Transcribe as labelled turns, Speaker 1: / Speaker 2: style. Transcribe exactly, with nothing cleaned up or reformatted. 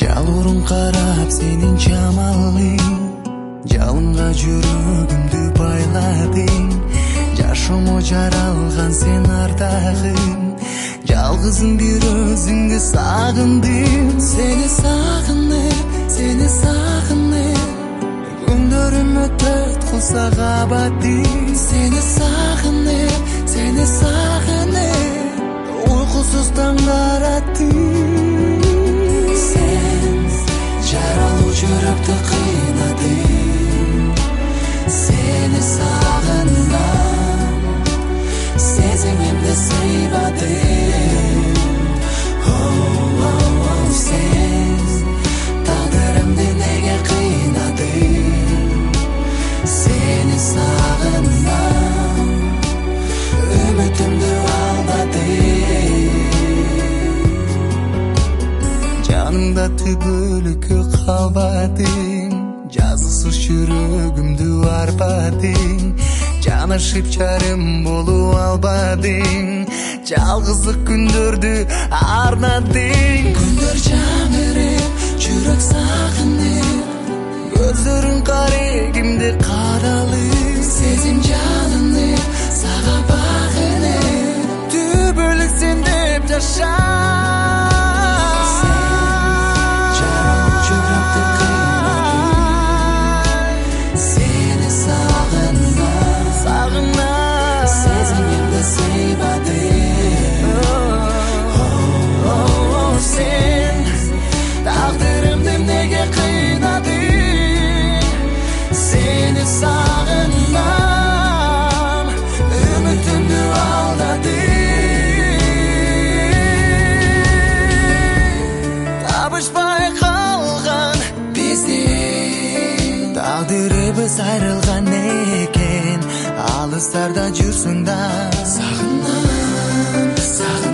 Speaker 1: Жалурун карап сенин жамалың, жалынга жүрөгүмдү байладың. Жашомо жаралган сен ардагым, жалгызым бир өзүңдү сагындым. Сени сагынып, сени сагынып, күндөрүм өтөт кулсак абадым. Сени сагынып, сени сагынып, уйкусуз таңдар аттым. Сен жаралуу жүрөктү кыйнадың, сени сагынам, сезимимди сыйбадың. Oh, oh, oh, сен тагдырымды неге кыйнадың, сени сагынам, үмүтүмдү алдадың. Жаныңда түбөлүккө калбадың, жазыксыз жүрөгүмдү арбадың. Жанашып жарым болуп албадың, жалгыздык күндөрдү арнадың. Күндөр жаңырып, жүрөк сагынып, көздөрүң карегимди кадалып. Сезим жалынып, сага багынып, түбөлүк сен деп жаша. Seni sağınmam, ümitimdi aldadım. Tabışmay kalgan bizdin, taqdirimiz ayrılgan eken. Alыстарда жүрсүң да, сагынам, сагынам.